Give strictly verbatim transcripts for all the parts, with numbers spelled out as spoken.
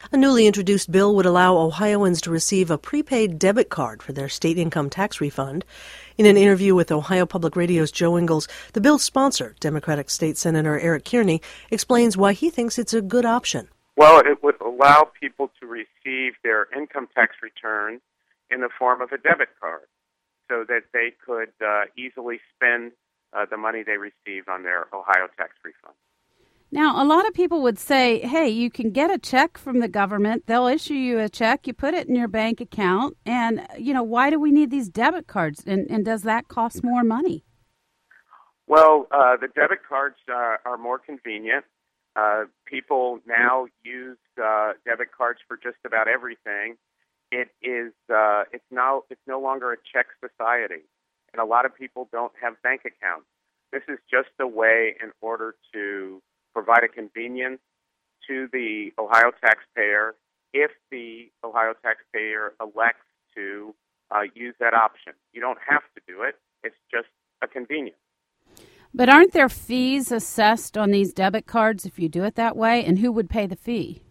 A newly introduced bill would allow Ohioans to receive a prepaid debit card for their state income tax refund. In an interview with Ohio Public Radio's Joe Ingles, the bill's sponsor, Democratic State Senator Eric Kearney, explains why he thinks it's a good option. Well, it would allow people to receive their income tax return in the form of a debit card so that they could uh, easily spend uh, the money they receive on their Ohio tax refund. Now, a lot of people would say, hey, you can get a check from the government. They'll issue you a check. You put it in your bank account. And, you know, why do we need these debit cards? And, and does that cost more money? Well, uh, the debit cards uh, are more convenient. Uh, people now use uh, debit cards for just about everything. It is uh, it's now it's no longer a check society, and a lot of people don't have bank accounts. This is just a way in order to provide a convenience to the Ohio taxpayer if the Ohio taxpayer elects to uh, use that option. You don't have to do it. It's just a convenience. But aren't there fees assessed on these debit cards if you do it that way? And who would pay the fee?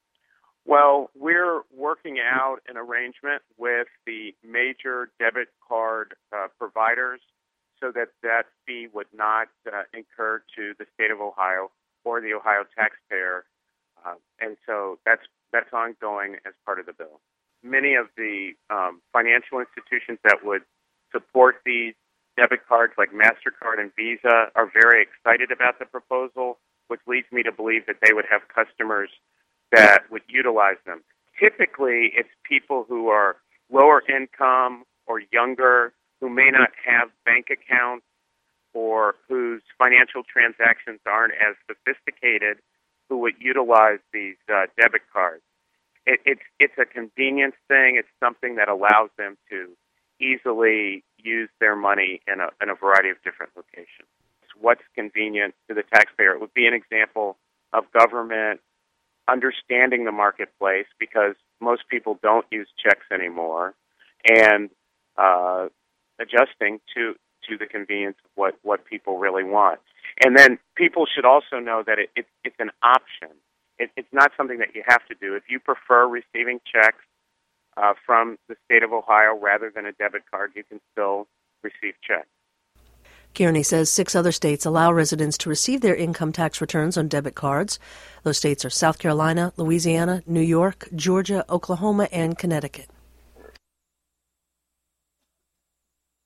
Well, we're working out an arrangement with the major debit card uh, providers so that that fee would not uh, incur to the state of Ohio or the Ohio taxpayer, uh, and so that's that's ongoing as part of the bill. Many of the um, financial institutions that would support these debit cards, like MasterCard and Visa, are very excited about the proposal, which leads me to believe that they would have customers that would utilize them. Typically, it's people who are lower income or younger, who may not have bank accounts, or whose financial transactions aren't as sophisticated, who would utilize these uh, debit cards. It, it's it's a convenience thing. It's something that allows them to easily use their money in a in a variety of different locations. It's what's convenient to the taxpayer. It would be an example of government understanding the marketplace, because most people don't use checks anymore, and uh, adjusting to to the convenience of what, what people really want. And then people should also know that it, it, it's an option. It, it's not something that you have to do. If you prefer receiving checks uh, from the state of Ohio rather than a debit card, you can still receive checks. Kearney says six other states allow residents to receive their income tax returns on debit cards. Those states are South Carolina, Louisiana, New York, Georgia, Oklahoma, and Connecticut.